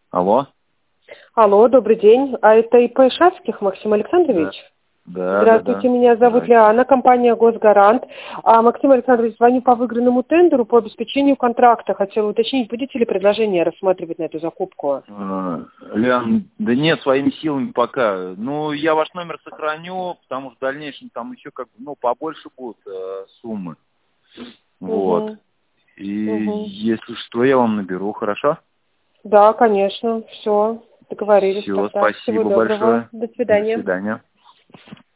Алло. Алло, добрый день. А это ИП Шацких Максим Александрович? Да. Здравствуйте, меня зовут Лиана, компания «Госгарант». Максим Александрович, звоню по выигранному тендеру по обеспечению контракта. Хотела уточнить, будете ли предложение рассматривать на эту закупку? Лиан, да нет, своими силами пока. Ну, я ваш номер сохраню, потому что в дальнейшем там еще побольше будут суммы. Вот. И если что, я вам наберу, хорошо? Да, конечно. Все, договорились. Все, тогда. спасибо Всего доброго. большое. До свидания. До свидания.